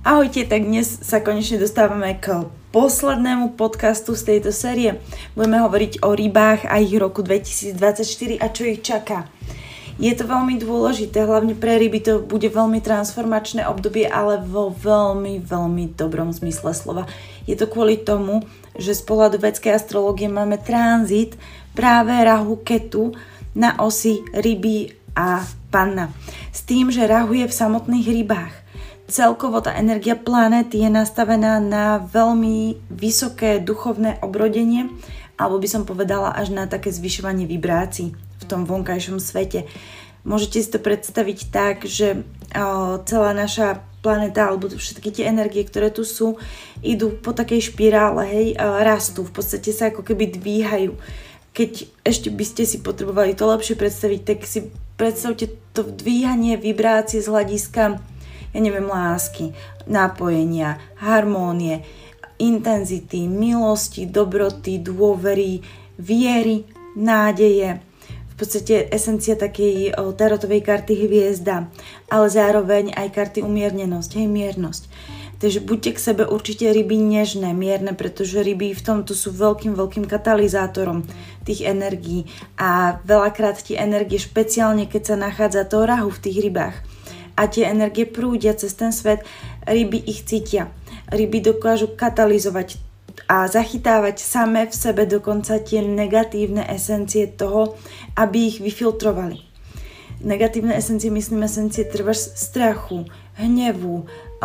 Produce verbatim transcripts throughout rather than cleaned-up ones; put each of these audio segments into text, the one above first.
Ahojte, tak dnes sa konečne dostávame k poslednému podcastu z tejto série. Budeme hovoriť o rybách a ich roku dvetisícdvadsaťštyri a čo ich čaká. Je to veľmi dôležité, hlavne pre ryby to bude veľmi transformačné obdobie, ale vo veľmi, veľmi dobrom zmysle slova. Je to kvôli tomu, že z pohľadu védskej astrológie máme tranzit práve Rahu Ketu na osi ryby a panna. S tým, že Rahu je v samotných rybách. Celkovo tá energia planéty je nastavená na veľmi vysoké duchovné obrodenie, alebo by som povedala až na také zvyšovanie vibrácií v tom vonkajšom svete. Môžete si to predstaviť tak, že o, celá naša planéta, alebo všetky tie energie, ktoré tu sú, idú po takej špirále, hej, o, rastú, v podstate sa ako keby dvíhajú. Keď ešte by ste si potrebovali to lepšie predstaviť, tak si predstavte to dvíhanie vibrácie z hľadiska ja neviem, lásky, napojenia, harmónie, intenzity, milosti, dobroty, dôvery, viery, nádeje. V podstate esencia takej o, tarotovej karty hviezda, ale zároveň aj karty umiernenosť, hej, miernosť. Takže buďte k sebe určite ryby nežné, mierne, pretože ryby v tomto sú veľkým, veľkým katalizátorom tých energií a veľakrát tie energie, špeciálne keď sa nachádza to Rahu v tých rybách, a tie energie prúdia cez ten svet, ryby ich cítia. Ryby dokážu katalizovať a zachytávať samé v sebe dokonca tie negatívne esencie toho, aby ich vyfiltrovali. Negatívne esencie, myslím esencie trváš strachu, hnevu,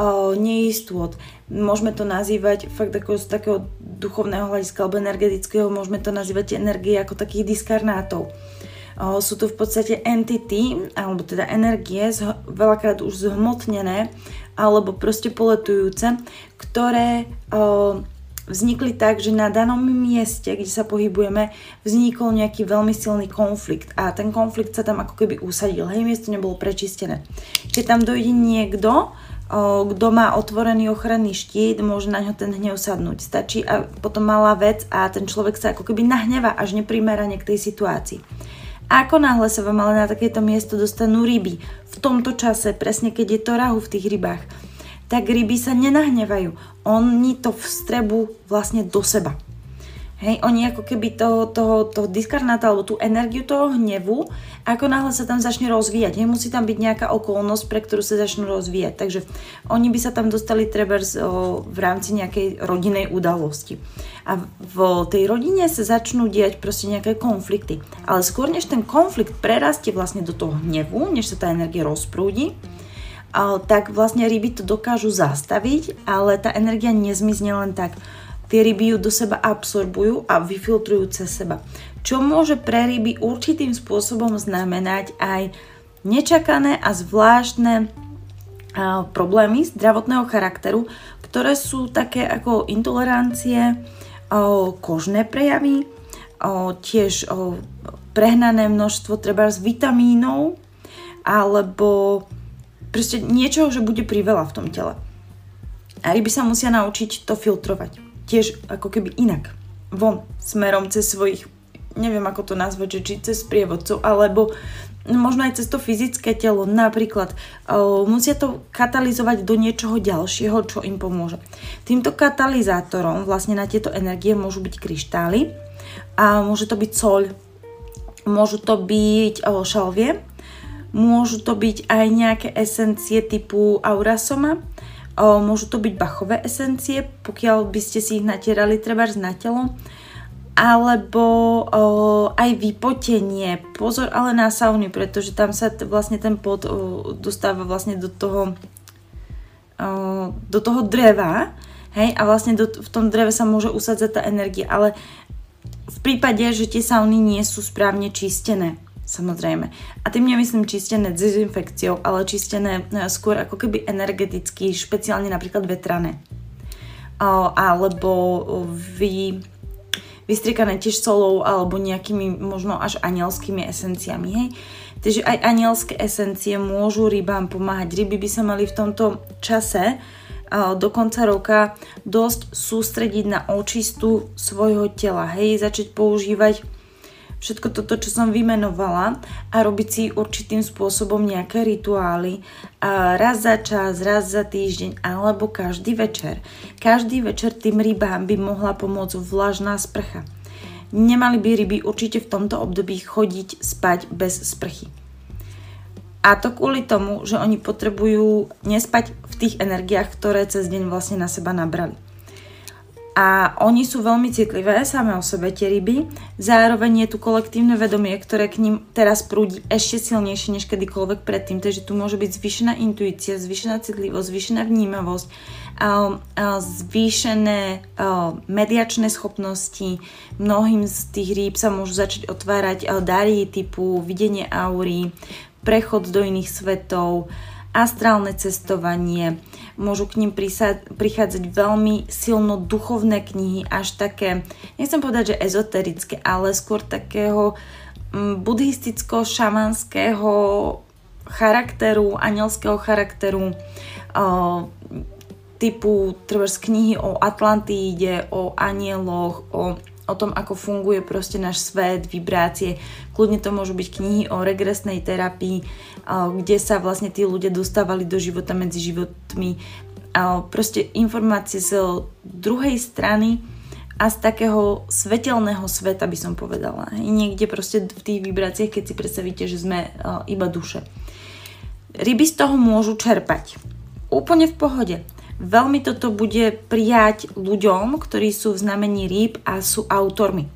neistôt. Môžeme to nazývať fakt ako z takého duchovného hľadiska alebo energetického, môžeme to nazývať energie ako takých diskarnátov. O, sú to v podstate entity, alebo teda energie, zh- veľakrát už zhmotnené, alebo proste poletujúce, ktoré o, vznikli tak, že na danom mieste, kde sa pohybujeme, vznikol nejaký veľmi silný konflikt a ten konflikt sa tam ako keby usadil, hej, miesto nebolo prečistené. Keď tam dojde niekto, o, kto má otvorený ochranný štít, môže na ňo ten hnev sadnúť. Stačí a potom malá vec a ten človek sa ako keby nahnevá až neprimerane k tej situácii. A ako náhle sa vám ale na takéto miesto dostanú ryby, v tomto čase, presne keď je to Rahu v tých rybách, tak ryby sa nenahnevajú. Oni to vstrebu vlastne do seba. Hej, oni ako keby toho, toho, toho diskarnáta alebo tú energiu toho hnevu, ako náhle sa tam začne rozvíjať. Hej, musí tam byť nejaká okolnosť, pre ktorú sa začnú rozvíjať. Takže oni by sa tam dostali trebárs v rámci nejakej rodinnej udalosti. A v tej rodine sa začnú diať proste nejaké konflikty. Ale skôr než ten konflikt prerastie vlastne do toho hnevu, než sa tá energia rozprúdi, tak vlastne ryby to dokážu zastaviť, ale tá energia nezmizne len tak. Tie ryby ju do seba absorbujú a vyfiltrujú cez seba. Čo môže pre ryby určitým spôsobom znamenať aj nečakané a zvláštne a, problémy zdravotného charakteru, ktoré sú také ako intolerancie, o, kožné prejavy, o, tiež o, prehnané množstvo treba z vitamínov alebo proste niečoho, že bude priveľa v tom tele. A ryby sa musia naučiť to filtrovať. Tiež ako keby inak. Von, smerom cez svojich, neviem ako to nazvať, že či cez sprievodcov, alebo možno aj cez to fyzické telo. Napríklad uh, musia to katalizovať do niečoho ďalšieho, čo im pomôže. Týmto katalizátorom vlastne na tieto energie môžu byť kryštály a môže to byť soľ, môžu to byť uh, šalvie, môžu to byť aj nejaké esencie typu aurasoma, O, môžu to byť bachové esencie, pokiaľ by ste si ich natierali trebárs na telo, alebo o, aj vypotenie. Pozor ale na sauny, pretože tam sa t- vlastne ten pot o, dostáva vlastne do toho, o, do toho dreva, hej, a vlastne do, v tom dreve sa môže usadzať tá energia, ale v prípade, že tie sauny nie sú správne čistené. Samozrejme. A tým nemyslím čistené dezinfekciou, ale čistené skôr ako keby energeticky, špeciálne napríklad vetrané. O, alebo vy, vystriekané tiež solou alebo nejakými možno až anielskými esenciami. Hej? Takže aj anielské esencie môžu rybám pomáhať. Ryby by sa mali v tomto čase o, do konca roka dosť sústrediť na očistu svojho tela. Hej? Začať používať všetko toto, čo som vymenovala a robiť si určitým spôsobom nejaké rituály a raz za čas, raz za týždeň alebo každý večer. Každý večer tým rybám by mohla pomôcť vlažná sprcha. Nemali by ryby určite v tomto období chodiť spať bez sprchy. A to kvôli tomu, že oni potrebujú nespať v tých energiách, ktoré cez deň vlastne na seba nabrali. A oni sú veľmi citlivé same o sebe, tie ryby. Zároveň je tu kolektívne vedomie, ktoré k ním teraz prúdi ešte silnejšie než kedykoľvek predtým. Takže tu môže byť zvýšená intuícia, zvýšená citlivosť, zvýšená vnímavosť, zvýšené mediačné schopnosti. Mnohým z tých rýb sa môžu začať otvárať dary typu videnie aury, prechod do iných svetov, astrálne cestovanie. Môžu k ním prichádzať veľmi silno duchovné knihy, až také, nechcem povedať, že ezoterické, ale skôr takého buddhisticko-šamanského charakteru, anielského charakteru, typu trebárs knihy o Atlantíde, o anieloch, o o tom, ako funguje proste náš svet, vibrácie. Kľudne to môžu byť knihy o regresnej terapii, kde sa vlastne tí ľudia dostávali do života medzi životmi. Proste informácie z druhej strany a z takého svetelného sveta, by som povedala. Niekde proste v tých vibráciách, keď si predstavíte, že sme iba duše. Ryby z toho môžu čerpať. Úplne v pohode. Veľmi toto bude prijať ľuďom, ktorí sú v znamení rýb a sú autormi.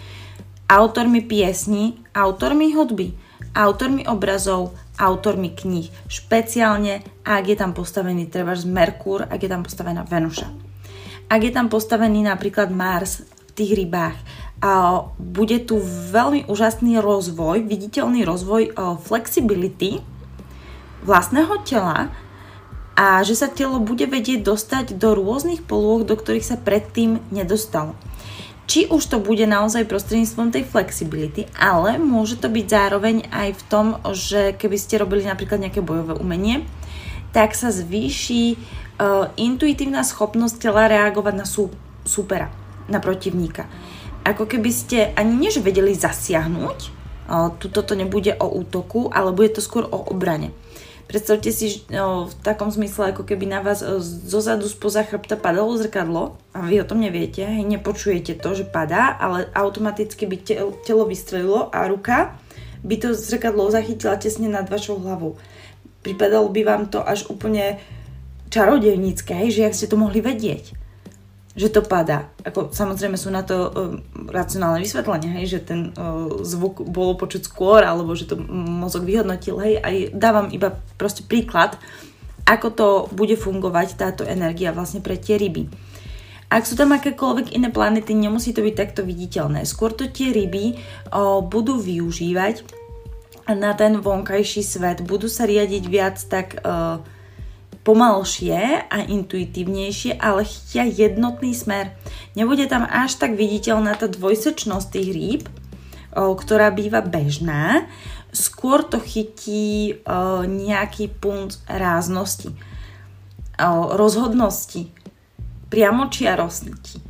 Autormi piesní, autormi hudby, autormi obrazov, autormi kníh. Špeciálne, ak je tam postavený trebárs Merkúr, ak je tam postavená Venuša. Ak je tam postavený napríklad Mars v tých rybách, a bude tu veľmi úžasný rozvoj, viditeľný rozvoj flexibility vlastného tela, a že sa telo bude vedieť dostať do rôznych polôch, do ktorých sa predtým nedostalo. Či už to bude naozaj prostredníctvom tej flexibility, ale môže to byť zároveň aj v tom, že keby ste robili napríklad nejaké bojové umenie, tak sa zvýši uh, intuitívna schopnosť tela reagovať na sú, súpera, na protivníka. Ako keby ste ani nie že vedeli zasiahnuť, uh, tu toto nebude o útoku, ale bude to skôr o obrane. Predstavte si no, v takom zmysle, ako keby na vás zozadu spoza chrbta padalo zrkadlo a vy o tom neviete, hej, nepočujete to, že padá, ale automaticky by telo vystrelilo a ruka by to zrkadlo zachytila tesne nad vašou hlavou. Pripadalo by vám to až úplne čarodejnícke, hej, že jak ste to mohli vedieť, že to padá. Ako, samozrejme sú na to uh, racionálne vysvetlenia, hej, že ten uh, zvuk bolo počuť skôr, alebo že to mozog vyhodnotil, hej, aj dávam iba proste príklad, ako to bude fungovať táto energia vlastne pre tie ryby. Ak sú tam akékoľvek iné planety, nemusí to byť takto viditeľné. Skôr to tie ryby uh, budú využívať na ten vonkajší svet, budú sa riadiť viac tak uh, pomalšie a intuitívnejšie, ale chytia jednotný smer. Nebude tam až tak viditeľná tá dvojsečnosť tých rýb, o, ktorá býva bežná. Skôr to chytí o, nejaký punt ráznosti, o, rozhodnosti, priamočiarosti.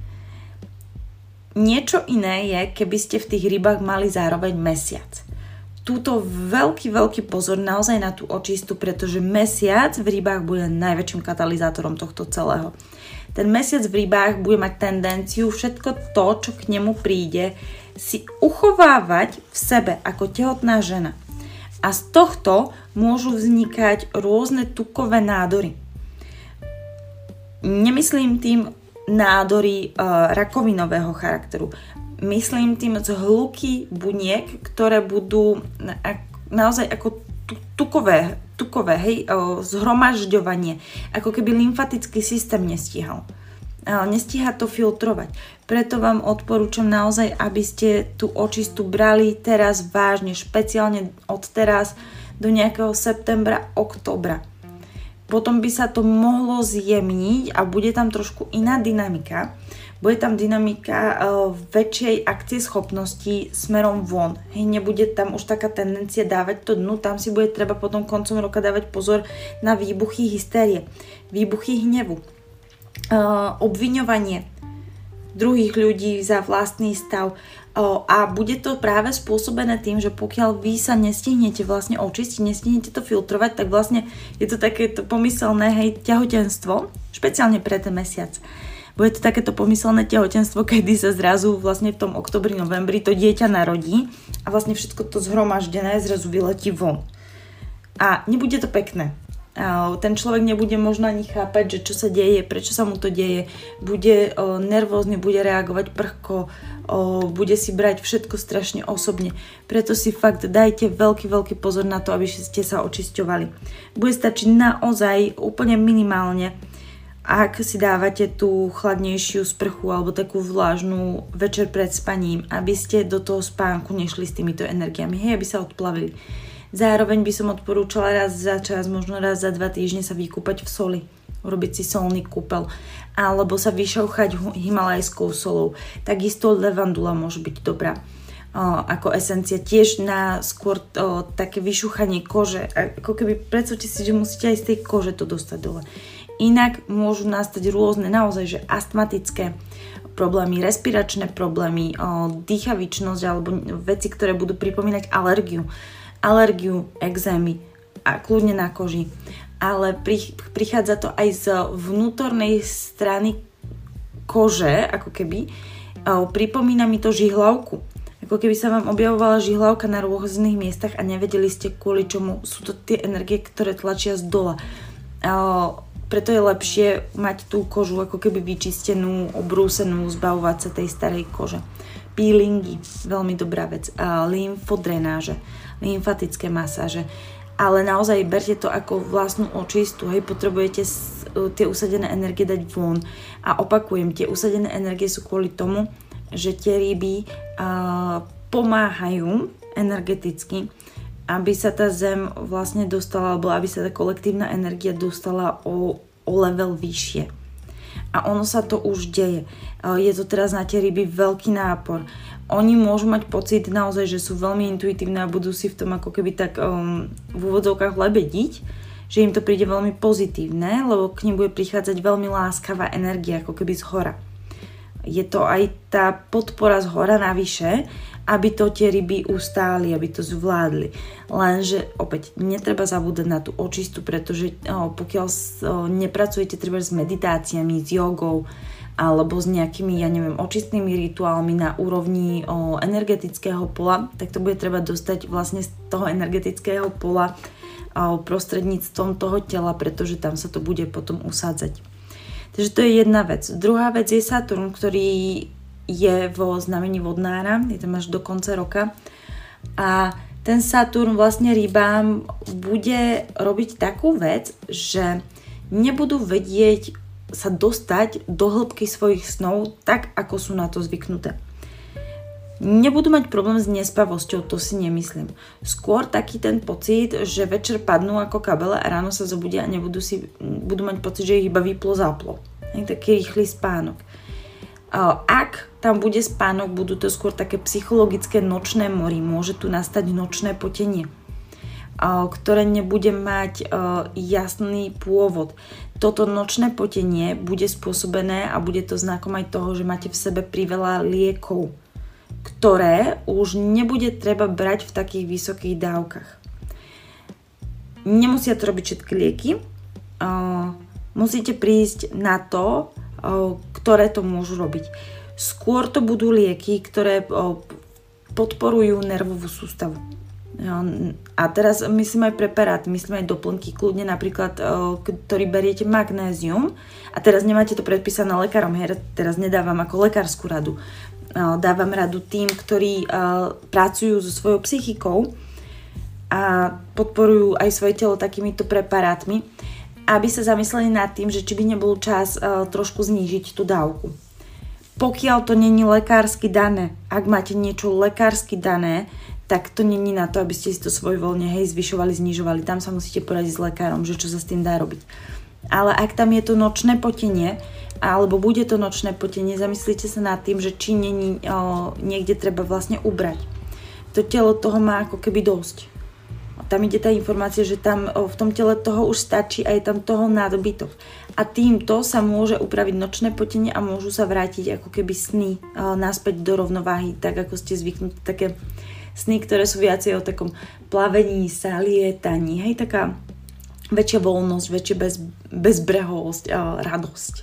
Niečo iné je, keby ste v tých rybách mali zároveň mesiac. Túto veľký, veľký pozor naozaj na tú očistu, pretože mesiac v rybách bude najväčším katalizátorom tohto celého. Ten mesiac v rybách bude mať tendenciu všetko to, čo k nemu príde, si uchovávať v sebe ako tehotná žena. A z tohto môžu vznikať rôzne tukové nádory. Nemyslím tým nádory uh, rakovinového charakteru. Myslím tým zhluky buniek, ktoré budú naozaj ako tukové, tukové hej, zhromažďovanie, ako keby lymfatický systém nestíhal. Nestíha to filtrovať. Preto vám odporúčam naozaj, aby ste tú očistu brali teraz vážne, špeciálne od teraz do nejakého septembra, októbra. Potom by sa to mohlo zjemniť a bude tam trošku iná dynamika. Bude tam dynamika uh, väčšej akcie schopností smerom von. Hej, nebude tam už taká tendencia dávať to dnu, tam si bude treba potom koncom roka dávať pozor na výbuchy hystérie, výbuchy hnevu, uh, obviňovanie druhých ľudí za vlastný stav, O, a bude to práve spôsobené tým, že pokiaľ vy sa nestihnete vlastne očistiť, nestihnete to filtrovať, tak vlastne je to takéto pomyselné, hej, tehotenstvo, špeciálne pre ten mesiac. Bude to takéto pomyselné tehotenstvo, kedy sa zrazu vlastne v tom oktobri, novembri to dieťa narodí a vlastne všetko to zhromaždené zrazu vyletí von. A nebude to pekné. Ten človek nebude možno ani chápať, že čo sa deje, prečo sa mu to deje, bude o, nervózny, bude reagovať prchko, o, bude si brať všetko strašne osobne. Preto si fakt dajte veľký, veľký pozor na to, aby ste sa očisťovali. Bude stačiť naozaj úplne minimálne, ak si dávate tú chladnejšiu sprchu alebo takú vlážnu večer pred spaním, aby ste do toho spánku nešli s týmito energiami, hej, aby sa odplavili. Zároveň by som odporúčala raz za čas, možno raz za dva týždne sa vykúpať v soli, urobiť si solný kúpel, alebo sa vyšauchať himalajskou solou. Takisto levandula môže byť dobrá o, ako esencia, tiež na skôr o, také vyšúchanie kože. Ako keby predstavte si, že musíte aj z tej kože to dostať dole. Inak môžu nastať rôzne, naozaj, že astmatické problémy, respiračné problémy, o, dýchavičnosť alebo veci, ktoré budú pripomínať alergiu. alergiu, exémy a kľudne na koži. Ale prichádza to aj z vnútornej strany kože, ako keby. Pripomína mi to žihlavku. Ako keby sa vám objavovala žihlavka na rôznych miestach a nevedeli ste kvôli čomu. Sú to tie energie, ktoré tlačia z dola. Preto je lepšie mať tú kožu ako keby vyčistenú, obrúsenú, zbavovať sa tej starej kože. Peelingy, veľmi dobrá vec. Lymfodrenáže, lymfatické masáže. Ale naozaj berte to ako vlastnú očistu. Hej, potrebujete tie usadené energie dať von. A opakujem, tie usadené energie sú kvôli tomu, že tie ryby uh, pomáhajú energeticky, aby sa tá zem vlastne dostala, alebo aby sa tá kolektívna energia dostala o, o level vyššie. A ono sa to už deje. Je to teraz na tie ryby veľký nápor. Oni môžu mať pocit naozaj, že sú veľmi intuitívne a budú si v tom ako keby tak um, v úvodzovkách lebediť, že im to príde veľmi pozitívne, lebo k nim bude prichádzať veľmi láskavá energia, ako keby z hora. Je to aj tá podpora z hora navyše, aby to tie ryby ustáli, aby to zvládli. Lenže opäť netreba zabúdať na tú očistu, pretože oh, pokiaľ oh, nepracujete treba s meditáciami, s jogou alebo s nejakými, ja neviem, očistnými rituálmi na úrovni oh, energetického pola, tak to bude treba dostať vlastne z toho energetického pola oh, prostredníctvom toho tela, pretože tam sa to bude potom usádzať. Takže to je jedna vec. Druhá vec je Saturn, ktorý je vo znamení vodnára, je tam až do konca roka a ten Saturn vlastne rybám bude robiť takú vec, že nebudú vedieť sa dostať do hĺbky svojich snov tak, ako sú na to zvyknuté. Nebudú mať problém s nespavosťou, to si nemyslím. Skôr taký ten pocit, že večer padnú ako kabele a ráno sa zobudia a nebudú si, budú mať pocit, že ich iba vyplo záplo. Je taký rýchly spánok. Ak tam bude spánok, budú to skôr také psychologické nočné mory. Môže tu nastať nočné potenie, ktoré nebude mať jasný pôvod. Toto nočné potenie bude spôsobené a bude to znakom aj toho, že máte v sebe priveľa liekov, ktoré už nebude treba brať v takých vysokých dávkach. Nemusia to robiť všetky lieky. Musíte prísť na to, ktoré to môžu robiť. Skôr to budú lieky, ktoré podporujú nervovú sústavu. A teraz myslím aj preparáty, myslím aj doplnky, kľudne napríklad, ktorý beriete magnézium a teraz nemáte to predpísané lekárom, hej, teraz nedávam ako lekárskú radu. Dávam radu tým, ktorí pracujú so svojou psychikou a podporujú aj svoje telo takýmito preparátmi, aby sa zamysleli nad tým, že či by nebol čas uh, trošku znížiť tú dávku. Pokiaľ to není lekársky dané, ak máte niečo lekársky dané, tak to není na to, aby ste si to svojvoľne hej, zvyšovali, znižovali. Tam sa musíte poradiť s lekárom, že čo sa s tým dá robiť. Ale ak tam je to nočné potenie, alebo bude to nočné potenie, zamyslite sa nad tým, že či není uh, niekde treba vlastne ubrať. To telo toho má ako keby dosť. tam ide tá informácia, že tam v tom tele toho už stačí a je tam toho nadbytok. A týmto sa môže upraviť nočné potenie a môžu sa vrátiť ako keby sny naspäť do rovnováhy, tak ako ste zvyknutí, také sny, ktoré sú viacej o takom plavení sa, lietaní, hej, taká väčšia voľnosť, väčšia bez, bezbrehovosť a radosť.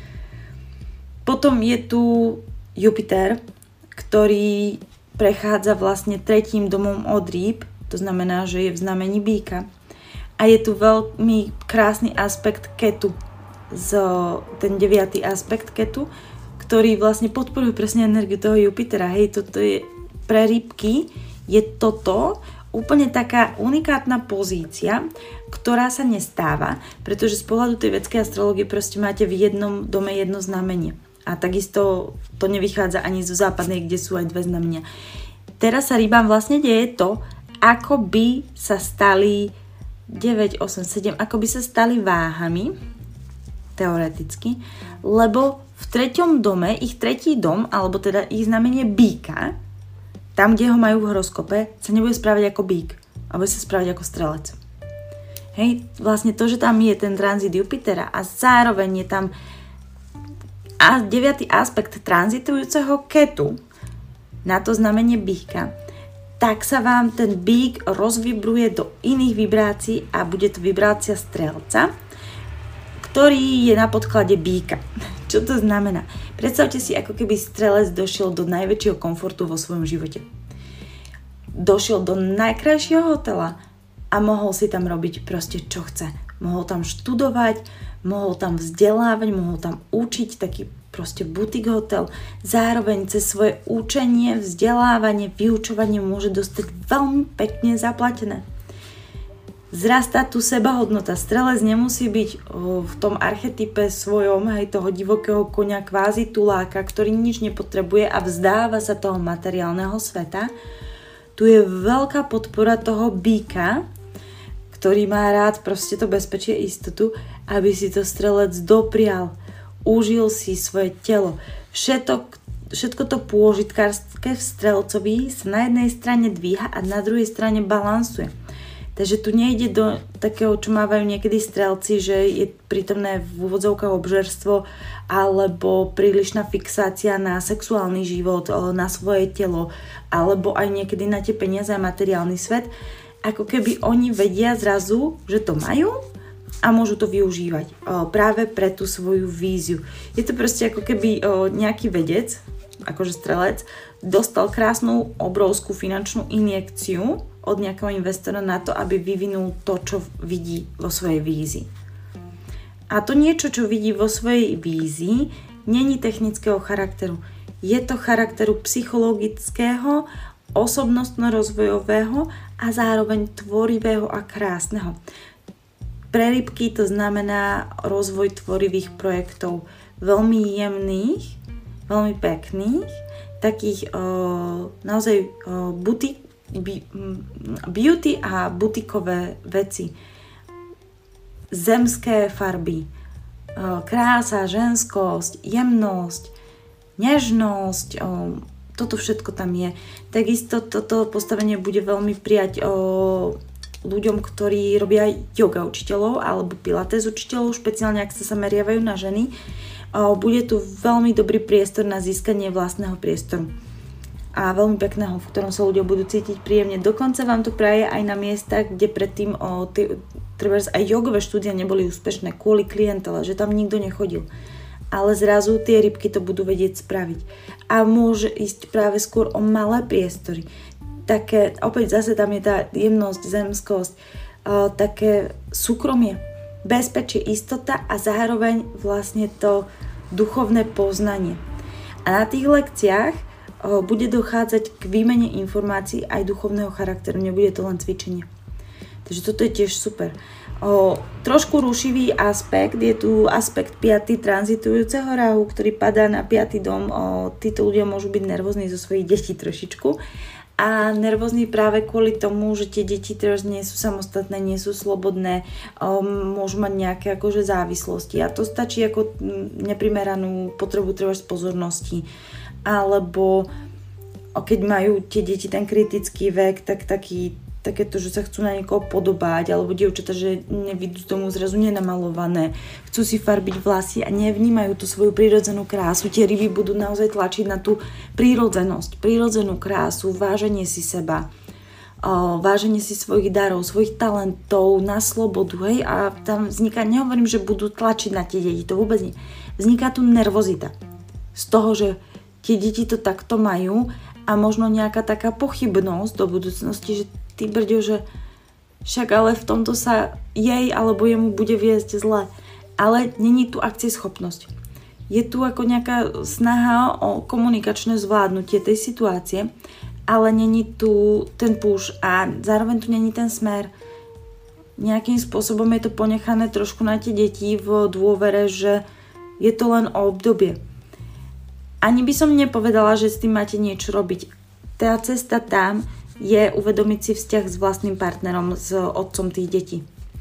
Potom je tu Jupiter, ktorý prechádza vlastne tretím domom od rýb, to znamená, že je v znamení býka. A je tu veľmi krásny aspekt Ketu, z, ten deviatý aspekt Ketu, ktorý vlastne podporuje presne energiu toho Jupitera. Hej, toto je pre rybky, je toto úplne taká unikátna pozícia, ktorá sa nestáva, pretože z pohľadu tej vedskej astrológie proste máte v jednom dome jedno znamenie. A takisto to nevychádza ani zo západnej, kde sú aj dve znamenia. Teraz sa rybám vlastne deje to, ako by sa stali deväť, osem, sedem, ako by sa stali váhami, teoreticky, lebo v treťom dome, ich tretí dom, alebo teda ich znamenie býka, tam, kde ho majú v horoskope, sa nebude správať ako býk, ale bude sa správať ako strelec. Hej, vlastne to, že tam je ten tranzit Jupitera a zároveň je tam a deviatý aspekt tranzitujúceho Ketu na to znamenie býka, tak sa vám ten býk rozvibruje do iných vibrácií a bude to vibrácia strelca, ktorý je na podklade býka. Čo to znamená? Predstavte si, ako keby strelec došiel do najväčšieho komfortu vo svojom živote. Došiel do najkrajšieho hotela a mohol si tam robiť proste čo chce. Mohol tam študovať, mohol tam vzdelávať, mohol tam učiť, taký proste butik hotel. Zároveň cez svoje učenie, vzdelávanie, vyučovanie môže dostať veľmi pekne zaplatené. Zrastá tu sebahodnota. Strelec nemusí byť o, v tom archetype svojom, hej, toho divokého koňa, kvázi tuláka, ktorý nič nepotrebuje a vzdáva sa toho materiálneho sveta. Tu je veľká podpora toho býka, ktorý má rád proste to bezpečie, istotu, aby si to strelec doprial. Užil si svoje telo. Všetko, všetko to pôžitkárske v strelcovi sa na jednej strane dvíha a na druhej strane balansuje. Takže tu nejde do takého, čo mávajú niekedy strelci, že je prítomné v úvodzovkách obžerstvo alebo prílišná fixácia na sexuálny život, na svoje telo alebo aj niekedy na tie peniaze a materiálny svet. Ako keby oni vedia zrazu, že to majú a môžu to využívať o, práve pre tú svoju víziu. Je to proste ako keby o, nejaký vedec, akože strelec, dostal krásnu, obrovskú finančnú injekciu od nejakého investora na to, aby vyvinul to, čo vidí vo svojej vízii. A to niečo, čo vidí vo svojej vízii, není technického charakteru. Je to charakteru psychologického, osobnostno-rozvojového a zároveň tvorivého a krásneho. Pre rybky to znamená rozvoj tvorivých projektov, veľmi jemných, veľmi pekných, takých o, naozaj o, butik, beauty a butikové veci. Zemské farby, o, krása, ženskosť, jemnosť, nežnosť, o, toto všetko tam je. Takisto toto postavenie bude veľmi prijať o, ľuďom, ktorí robia yoga učiteľov alebo pilates učiteľov, špeciálne ak sa zameriavajú na ženy. Bude tu veľmi dobrý priestor na získanie vlastného priestoru a veľmi pekného, v ktorom sa ľudia budú cítiť príjemne. Dokonca vám to praje aj na miestach, kde predtým o, tí, trebárs aj jogové štúdia neboli úspešné kvôli klientele, že tam nikto nechodil. Ale zrazu tie rybky to budú vedieť spraviť. A môže ísť práve skôr o malé priestory. Také, opäť zase tam je tá jemnosť, zemskosť, uh, také súkromie, bezpečie, istota a zároveň vlastne to duchovné poznanie. A na tých lekciách uh, bude dochádzať k výmene informácií aj duchovného charakteru, nebude to len cvičenie. Takže toto je tiež super. O, trošku rušivý aspekt, je tu aspekt piaty tranzitujúceho rahu, ktorý padá na piaty dom. O, títo ľudia môžu byť nervózni zo svojich detí trošičku. A nervózni práve kvôli tomu, že tie deti teraz nie sú samostatné, nie sú slobodné, um, môžu mať nejaké akože závislosti. A to stačí ako neprimeranú potrebu treba pozornosti. Alebo keď majú tie deti ten kritický vek, tak taký takéto, že sa chcú na niekoho podobať, alebo dievčatá, že nevidú tomu zrazu nenamalované, chcú si farbiť vlasy a nevnímajú tú svoju prírodzenú krásu. Tie ryby budú naozaj tlačiť na tú prírodzenosť, prírodzenú krásu, váženie si seba, váženie si svojich darov, svojich talentov, na slobodu, hej, a tam vzniká, nehovorím, že budú tlačiť na tie deti, to vôbec nie. Vzniká tu nervozita z toho, že tie deti to takto majú a možno nejaká taká pochybnosť do budúcnosti, že ty brďo, že však ale v tomto sa jej alebo jemu bude viesť zle. Ale není tu akcieschopnosť. Je tu ako nejaká snaha o komunikačné zvládnutie tej situácie, ale není tu ten push a zároveň tu není ten smer. Nejakým spôsobom je to ponechané trošku na tie deti v dôvere, že je to len o obdobie. Ani by som nepovedala, že s tým máte niečo robiť. Tá cesta tam je uvedomiť si vzťah s vlastným partnerom, s otcom tých detí.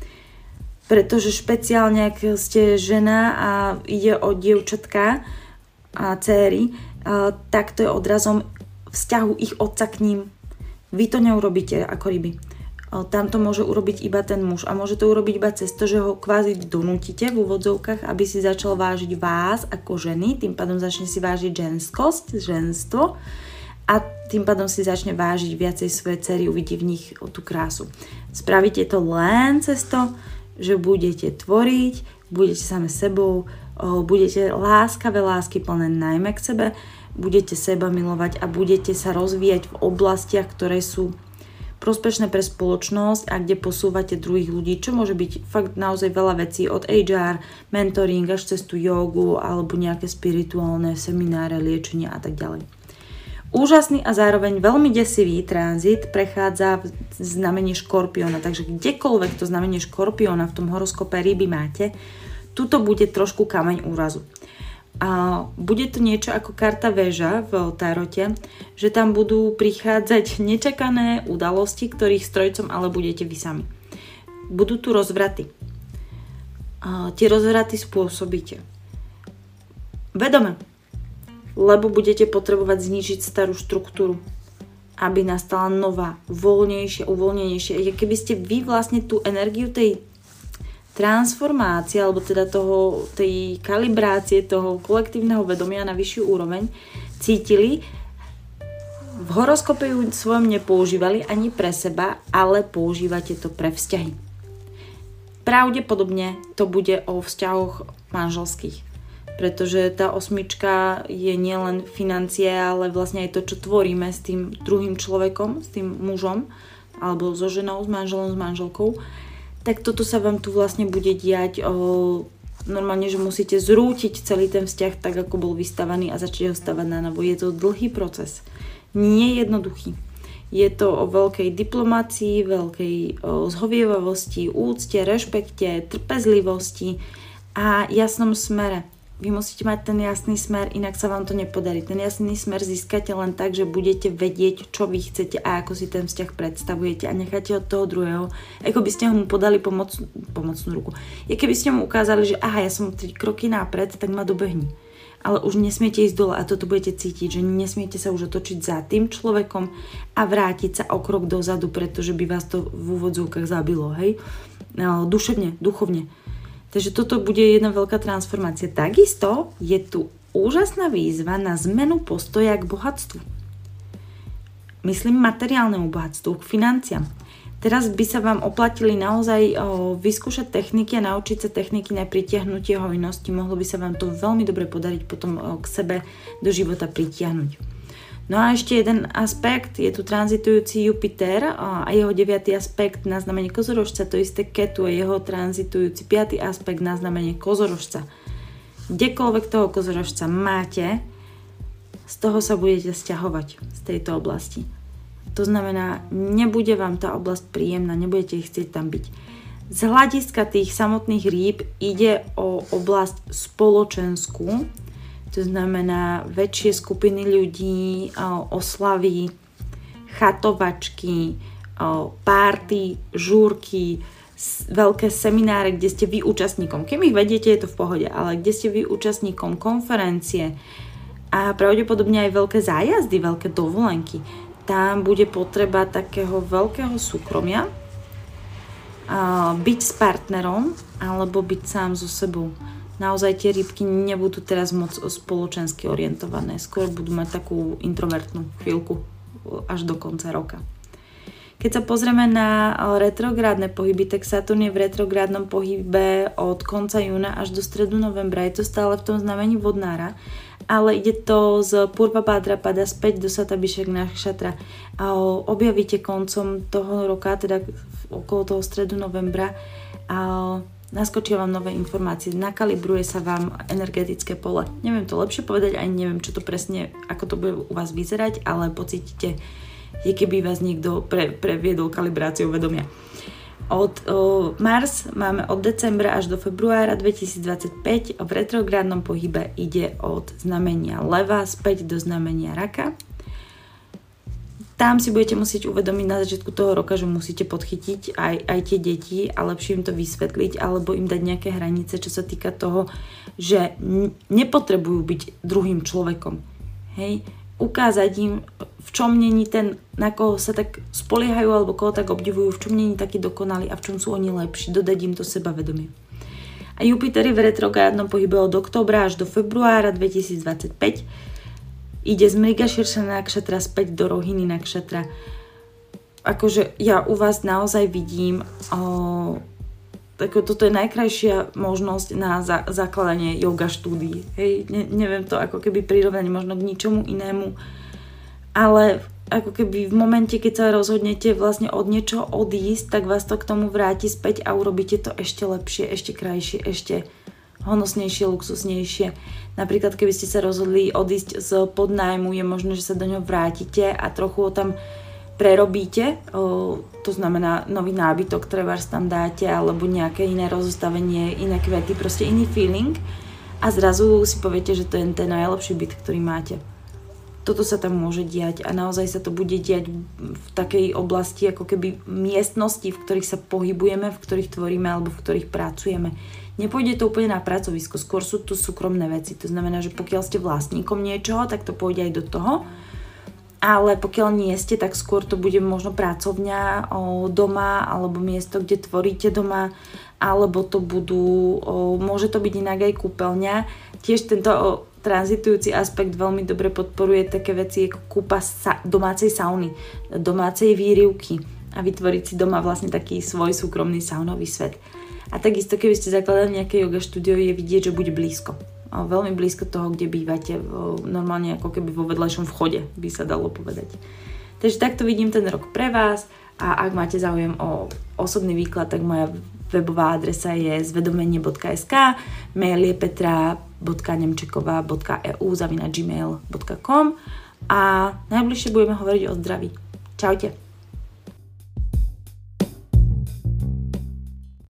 Pretože špeciálne, ak ste žena a ide o dievčatka a dcéry, tak to je odrazom vzťahu ich otca k ním. Vy to neurobíte ako ryby. Tam to môže urobiť iba ten muž a môže to urobiť iba cez to, že ho kvázi donútite v úvodzovkách, aby si začal vážiť vás ako ženy, tým pádom začne si vážiť ženskosť, ženstvo a tým pádom si začne vážiť viacej svoje dcery, uvidí v nich tú krásu. Spravíte to len cez to, že budete tvoriť, budete same sebou, budete láskavé, lásky plné najmä k sebe, budete seba milovať a budete sa rozvíjať v oblastiach, ktoré sú prospešné pre spoločnosť a kde posúvate druhých ľudí, čo môže byť fakt naozaj veľa vecí, od há er, mentoring až cez tú jogu alebo nejaké spirituálne semináre, liečenia a tak ďalej. Úžasný a zároveň veľmi desivý tranzit prechádza v znamení škorpióna, takže kdekoľvek to znamenie škorpióna v tom horoskope ryby máte, tuto bude trošku kameň úrazu. A bude to niečo ako karta väža v tarote, že tam budú prichádzať nečakané udalosti, ktorých strojcom ale budete vy sami. Budú tu rozvraty. A tie rozvraty spôsobíte vedome, lebo budete potrebovať znížiť starú štruktúru, aby nastala nová, voľnejšia, uvoľnenejšia. Keby ste vy vlastne tú energiu tej transformácie, alebo teda toho, tej kalibrácie toho kolektívneho vedomia na vyššiu úroveň cítili, v horoskope ju svojom nepoužívali ani pre seba, ale používate to pre vzťahy. Pravdepodobne to bude o vzťahoch manželských, pretože tá osmička je nielen financie, ale vlastne aj to, čo tvoríme s tým druhým človekom, s tým mužom, alebo so ženou, s manželom, s manželkou. Tak toto sa vám tu vlastne bude diať o, normálne, že musíte zrútiť celý ten vzťah tak, ako bol vystavaný a začať ho stavať na novo. Je to dlhý proces, nie jednoduchý. Je to o veľkej diplomácii, veľkej o, zhovievavosti, úcte, rešpekte, trpezlivosti a jasnom smere. Vy musíte mať ten jasný smer, inak sa vám to nepodarí. Ten jasný smer získate len tak, že budete vedieť, čo vy chcete a ako si ten vzťah predstavujete a necháte od toho druhého, ako by ste mu podali pomoc, pomocnú ruku. Je keby ste mu ukázali, že aha, ja som tri kroky nápred, tak ma dobehni. Ale už nesmiete ísť dole a toto budete cítiť, že nesmiete sa už otočiť za tým človekom a vrátiť sa o krok dozadu, pretože by vás to v úvodzovkách zabilo, hej? No, duševne, duchovne. Takže toto bude jedna veľká transformácia. Takisto je tu úžasná výzva na zmenu postoja k bohatstvu. Myslím materiálnemu bohatstvu, k financiám. Teraz by sa vám oplatili naozaj o, vyskúšať techniky a naučiť sa techniky na pritiahnutie hojnosti. Mohlo by sa vám to veľmi dobre podariť potom o, k sebe do života pritiahnuť. No a ešte jeden aspekt, je tu tranzitujúci Jupiter a jeho deviatý aspekt na znamenie Kozorožca, to isté Ketu a jeho tranzitujúci piaty aspekt na znamenie Kozorožca. Kdekoľvek toho Kozorožca máte, z toho sa budete sťahovať z tejto oblasti. To znamená, nebude vám tá oblasť príjemná, nebudete ich chcieť tam byť. Z hľadiska tých samotných rýb ide o oblasť spoločenskú. To znamená väčšie skupiny ľudí, oslavy, chatovačky, párty, žúrky, veľké semináre, kde ste vy účastníkom. Keď ich vediete, je to v pohode, ale kde ste vy účastníkom konferencie a pravdepodobne aj veľké zájazdy, veľké dovolenky. tam bude potreba takého veľkého súkromia, byť s partnerom alebo byť sám so sebou. Naozaj tie rybky nebudú teraz moc spoločensky orientované, skôr budú mať takú introvertnú chvíľku až do konca roka. Keď sa pozrieme na retrográdne pohyby, tak Saturn je v retrográdnom pohybe od konca júna až do stredu novembra. Je to stále v tom znamení vodnára, ale ide to z Purva Bhadrapada späť do Satabhishek Nakshatra. A objavíte koncom toho roka, teda okolo toho stredu novembra, a naskočia vám nové informácie, nakalibruje sa vám energetické pole. Neviem to lepšie povedať, ani neviem, čo to presne, ako to bude u vás vyzerať, ale pocítite, je keby vás niekto pre, previedol kalibráciou vedomia. Od o, Mars máme od decembra až do februára dvetisícdvadsaťpäť, v retrográdnom pohybe ide od znamenia Leva späť do znamenia Raka. Tam si budete musieť uvedomiť na začiatku toho roka, že musíte podchytiť aj, aj tie deti a lepšie im to vysvetliť alebo im dať nejaké hranice, čo sa týka toho, že n- nepotrebujú byť druhým človekom. Hej? Ukázať im, v čom není ten, na koho sa tak spoliehajú alebo koho tak obdivujú, v čom není taký dokonalý a v čom sú oni lepší, dodať im to sebavedomie. A Jupiter je v retrográdnom pohybe od októbra až do februára dvetisícdvadsaťpäť. Ide z Mrigaširša Nakshatra späť do Rohini Nakshatra. Akože ja u vás naozaj vidím, o, tako, toto je najkrajšia možnosť na za, zakladanie yoga štúdií. Hej, ne, neviem to ako keby prirovnať možno k ničomu inému, ale ako keby v momente, keď sa rozhodnete vlastne od niečoho odísť, tak vás to k tomu vráti späť a urobíte to ešte lepšie, ešte krajšie, ešte honosnejšie, luxusnejšie. Napríklad, keby ste sa rozhodli odísť z podnájmu, je možné, že sa do ňoho vrátite a trochu ho tam prerobíte, o, to znamená nový nábytok, trebárs tam dáte, alebo nejaké iné rozostavenie, iné kvety, proste iný feeling a zrazu si poviete, že to je ten najlepší byt, ktorý máte. Toto sa tam môže diať a naozaj sa to bude diať v takej oblasti ako keby miestnosti, v ktorých sa pohybujeme, v ktorých tvoríme alebo v ktorých pracujeme. Nepôjde to úplne na pracovisko, skôr sú tu súkromné veci. To znamená, že pokiaľ ste vlastníkom niečoho, tak to pôjde aj do toho. Ale pokiaľ nie ste, tak skôr to bude možno pracovňa o, doma alebo miesto, kde tvoríte doma, alebo to budú, o, môže to byť inak aj kúpeľňa. Tiež tento o, tranzitujúci aspekt veľmi dobre podporuje také veci ako kúpa sa, domácej sauny, domácej výrivky a vytvoriť si doma vlastne taký svoj súkromný saunový svet. A takisto, keby ste zakladali nejaké yoga štúdio, je vidieť, že bude blízko. O, veľmi blízko toho, kde bývate. O, normálne ako keby vo vedľajšom vchode, by sa dalo povedať. Takže takto vidím ten rok pre vás a ak máte záujem o osobný výklad, tak moja webová adresa je zvedomenie bodka es ká, mail je petra bodka nemčeková bodka e u zavináč gmail bodka com a najbližšie budeme hovoriť o zdraví. Čaute.